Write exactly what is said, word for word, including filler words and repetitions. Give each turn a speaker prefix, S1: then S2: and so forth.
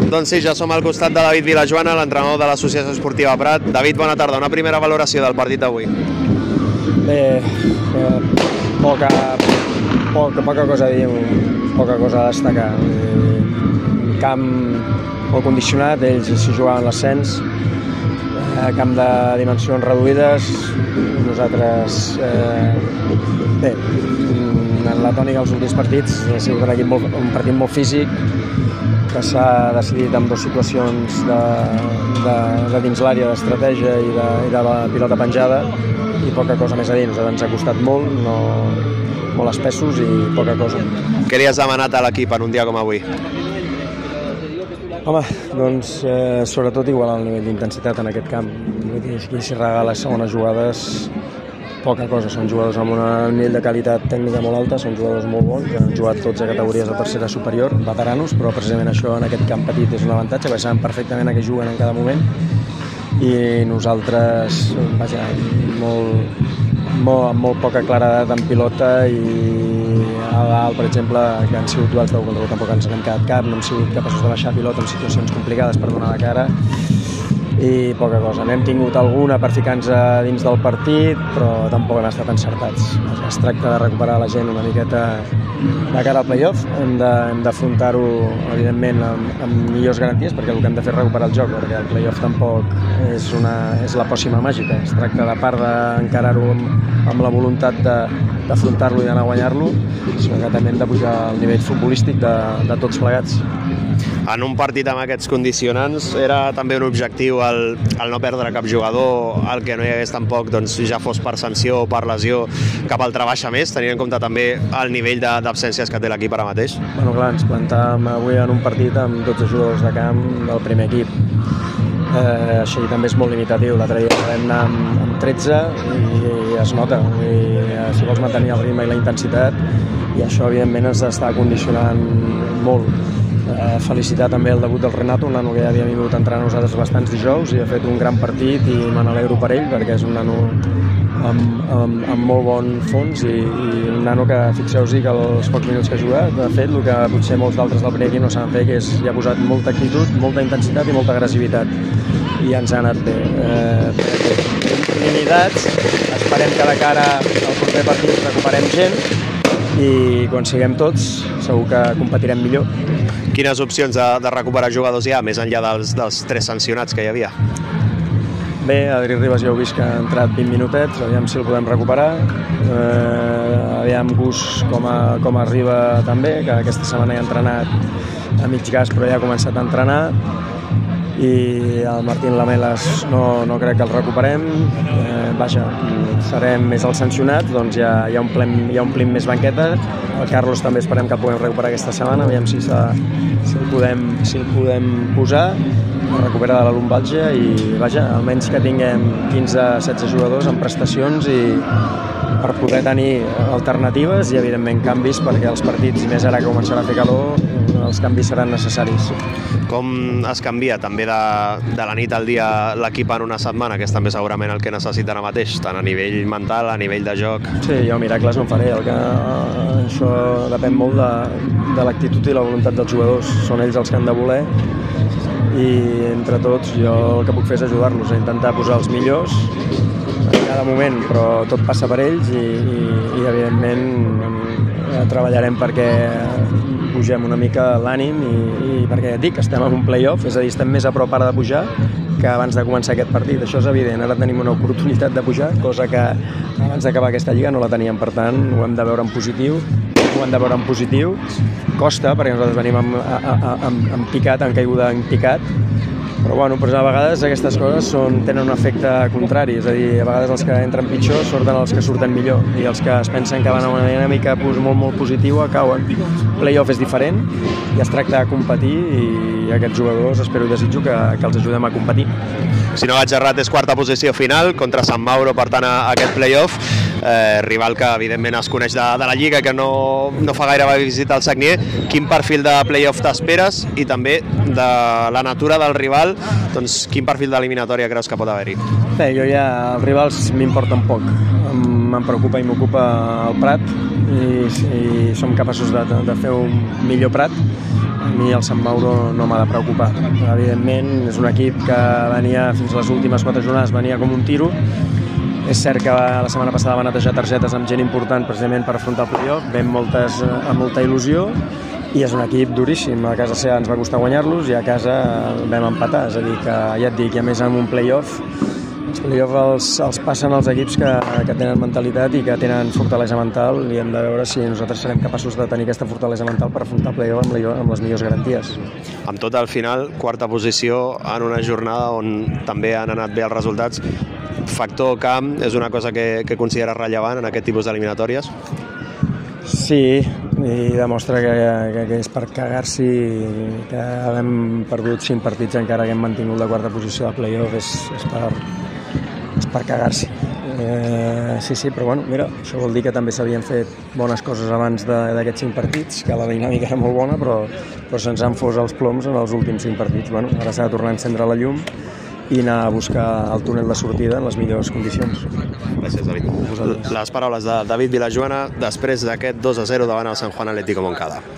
S1: Doncs sí, ja som al costat de David Vilajoana, l'entrenador de l'Associació Esportiva Prat. David, bona tarda. Una primera valoració del partit d'avui.
S2: Bé, eh, poca, poca, poca cosa a dir, poca cosa a destacar. Un camp molt condicionat, ells s'hi jugaven l'ascens, eh, camp de dimensions reduïdes, nosaltres, eh, bé, en la tònica dels últims partits ha sigut un, equip molt, un partit molt físic, que s'ha decidit en dues situacions de, de, de dins l'àrea d'estratègia i, de, i de la pilota penjada, i poca cosa més a dir. Nosaltres ens ha costat molt, no, molt espessos i poca cosa.
S1: Què li has demanat a l'equip en un dia com avui?
S2: Home, doncs eh, sobretot igualar el nivell d'intensitat en aquest camp. Qui s'hi regala les segones jugades, poca cosa. Són jugadors amb un nivell de qualitat tècnica molt alta, són jugadors molt bons, que han jugat tots a categories de tercera superior, veteranos, però precisament això en aquest camp petit és un avantatge, perquè saben perfectament a què juguen en cada moment, i nosaltres, vaja, molt, molt, amb molt poca claredat en pilota, i a dalt, per exemple, que han sigut duels de contra, tampoc ens n'hem quedat cap, no hem sigut capaços de baixar pilota en situacions complicades per donar la cara, i poca cosa. N'hem tingut alguna per ficar-nos dins del partit, però tampoc hem estat encertats. Es tracta de recuperar la gent una miqueta de cara al play-off. Hem d'afrontar-ho, evidentment, amb, amb millors garanties, perquè el que hem de fer és recuperar el joc, perquè el play-off tampoc és, una, és la pòssima màgica. Es tracta, de part d'encarar-ho amb, amb la voluntat d'afrontar-lo i d'anar a guanyar-lo, sinó que també hem de pujar el nivell futbolístic de, de tots plegats.
S1: En un partit amb aquests condicionants era també un objectiu el, el no perdre cap jugador, el que no hi hagués tampoc, doncs, ja fos per sanció o per lesió, cap altra baixa més, tenint en compte també el nivell d'absències que té l'equip ara mateix?
S2: Bueno, clar, ens plantàvem avui en un partit amb dotze jugadors de camp del primer equip. Eh, així també és molt limitatiu. L'altre dia vam anar amb, amb tretze i, i es nota. I, eh, si vols mantenir el ritme i la intensitat, i això evidentment ens està condicionant molt. Eh, felicitar també el debut del Renato, un nano que ja havia vingut a entrenar a nosaltres bastants dijous i ha fet un gran partit, i me n'alegro per ell perquè és un nano amb, amb, amb molt bon fons, i, i un nano que, fixeu-vos que els pocs minuts que ha jugat ha fet el que potser molts d'altres del primer equip no saben fer, que és hi ha posat molta actitud, molta intensitat i molta agressivitat, i ens ha anat bé. Eh, limitats, esperem que de cara al proper partit recuperem gent, i quan siguem tots segur que competirem millor.
S1: Quines opcions de, de recuperar jugadors hi ha, més enllà dels, dels tres sancionats que hi havia?
S2: Bé, Adri Ribas ja heu vist que ha entrat vint minutets, aviam si el podem recuperar. Eh, aviam Gus com, a, com arriba també, que aquesta setmana hi ha entrenat a mig gas però ja ha començat a entrenar. I el Martín Lamelas no, no crec que el recuperem. Eh, vaja, serem més els sancionats, doncs ja, ja, omplem, ja omplim més banqueta. El Carlos també esperem que el puguem recuperar aquesta setmana, aviam si, si, el, podem, si el podem posar, recuperar de la lumbàlgia, i vaja, almenys que tinguem quinze setze jugadors en prestacions i per poder tenir alternatives i evidentment canvis, perquè els partits, i més ara que començarà a fer calor, els canvis seran necessaris.
S1: Com es canvia també de, de la nit al dia l'equip en una setmana, que és també segurament el que necessita ara mateix, tant a nivell mental, a nivell de joc?
S2: Sí, jo miracles no en faré, el que, això depèn molt de, de l'actitud i la voluntat dels jugadors, són ells els que han de voler, i entre tots jo el que puc fer és ajudar-los a intentar posar els millors en cada moment, però tot passa per ells, i, i, i evidentment treballarem perquè pugem una mica l'ànim, i, i perquè et dic, estem en un play-off, és a dir, estem més a prop ara de pujar que abans de començar aquest partit, això és evident. Ara tenim una oportunitat de pujar, cosa que abans d'acabar aquesta lliga no la teníem, per tant ho hem de veure en positiu, ho hem de veure en positiu, costa perquè nosaltres venim amb, amb, amb picat, amb caiguda en picat, però bueno, però a vegades aquestes coses són, tenen un efecte contrari, és a dir, a vegades els que entren pitjor surten els que surten millor, i els que es pensen que van a una dinàmica molt, molt positiva cauen. Play-off és diferent i es tracta de competir, i aquests jugadors espero i desitjo que, que els ajudem a competir.
S1: Si no vaig errat, és quarta posició final contra Sant Mauro, per tant, a aquest play-off. eh, rival que evidentment es coneix de, de la Lliga, que no, no fa gaire va visitar el Sagnier. Quin perfil de play-off t'esperes i també de la natura del rival, doncs quin perfil d'eliminatòria creus que pot haver-hi?
S2: Bé, jo ja, els rivals m'importen poc, em preocupa i m'ocupa el Prat i si som capaços de, de fer un millor Prat, a mi el Sant Mauro no m'ha de preocupar. Evidentment és un equip que venia fins a les últimes quatre jornades, venia com un tiro. És cert que la setmana passada va netejar targetes amb gent important precisament per afrontar el playoff, vam moltes, amb molta il·lusió, i és un equip duríssim. A casa seva ens va costar guanyar-los i a casa vam empatar, és a dir que ja et dic, i a més amb un playoff, els playoff els, els passen els equips que, que tenen mentalitat i que tenen fortalesa mental, i hem de veure si nosaltres serem capaços de tenir aquesta fortalesa mental per afrontar el playoff amb, la, amb les millors garanties.
S1: Amb tot, al final, quarta posició en una jornada on també han anat bé els resultats. Factor camp és una cosa que, que consideres rellevant en aquest tipus d'eliminatòries?
S2: Sí, i demostra que, que, que és per cagar-s'hi, que hem perdut cinc partits encara que hem mantingut la quarta posició de playoff, és, és per, és per cagar-s'hi. Eh, sí, sí, però bueno, mira, això vol dir que també s'havien fet bones coses abans d'aquests cinc partits, que la dinàmica era molt bona, però, però se'ns han fos els ploms en els últims cinc partits. Bueno, ara s'ha de tornar a encendre la llum i anar a buscar el túnel de sortida en les millors condicions.
S1: Gràcies, David. Les paraules de David Vilajoana després d'aquest dos a zero davant el San Juan Atlético Moncada.